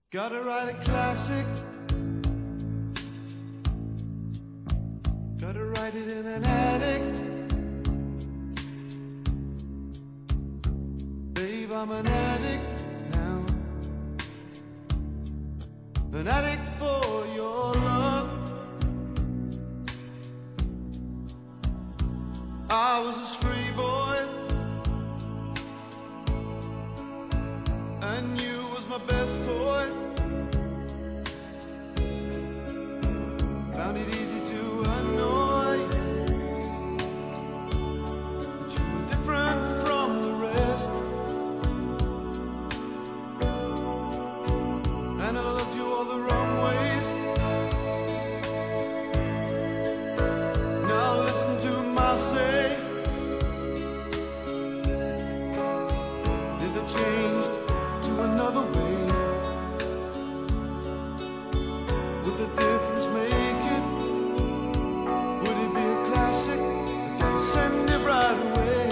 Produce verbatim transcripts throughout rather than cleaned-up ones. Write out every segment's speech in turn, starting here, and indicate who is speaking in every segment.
Speaker 1: Gotta write a classic. Gotta write it in an attic. Babe, I'm an addict now. An addict for your love. I was a stray boy, and you was my best toy. Found it easy to annoy, but you were different from the rest. And I loved you all the wrong ways. Now listen to my say. If it changed to another way, would the difference make it? Would it be a classic? I gotta send it right away.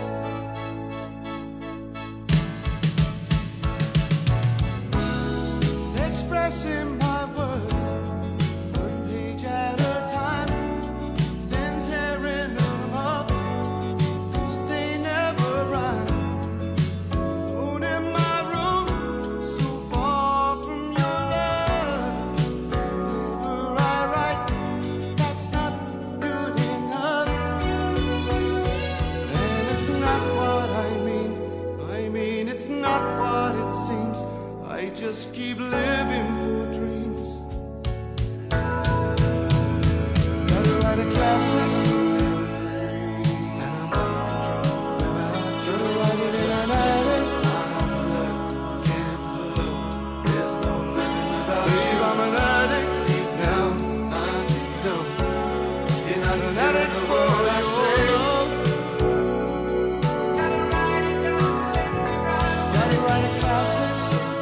Speaker 1: Expressing my words one page at a time, then tearing them up, 'cause they never rhyme. Alone in my room, so far from your love. Whatever I write, that's not good enough. And it's not what I mean. I mean, it's not what it seems. I just keep living for dreams. Gotta write a classic, and I'm out of control. Gotta write it in an attic. I'm a blood, can't flow. There's no living without you. Babe, I'm an addict deep down. I know you're not an addict for what I say. Gotta write it down, send it right. Gotta write a classic.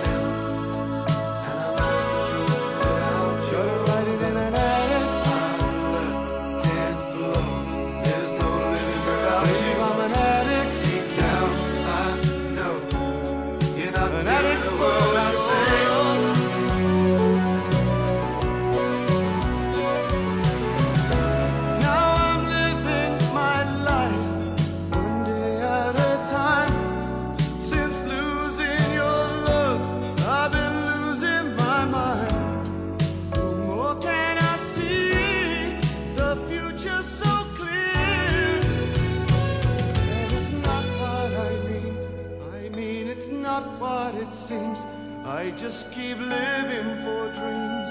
Speaker 1: An addict for what I say. Now I'm living my life one day at a time. Since losing your love, I've been losing my mind. No more can I see the future so clear. And it's not what I mean. I mean, it's not what it seems. I just keep living for dreams.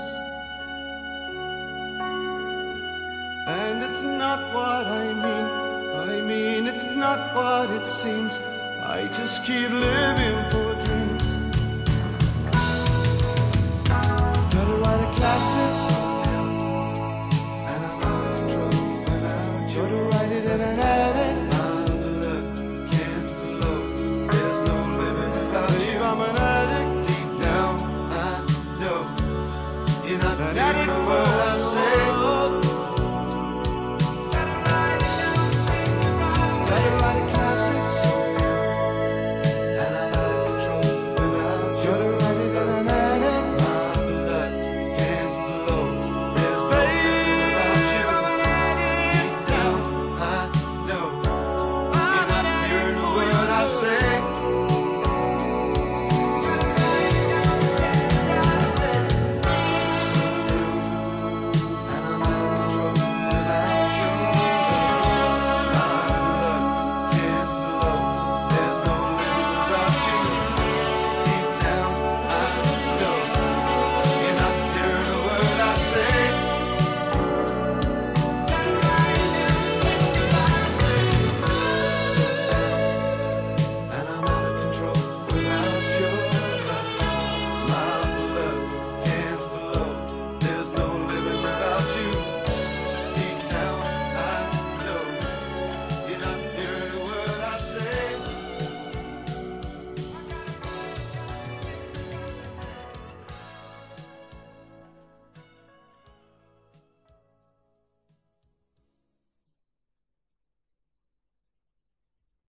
Speaker 1: And it's not what I mean. I mean, it's not what it seems. I just keep living for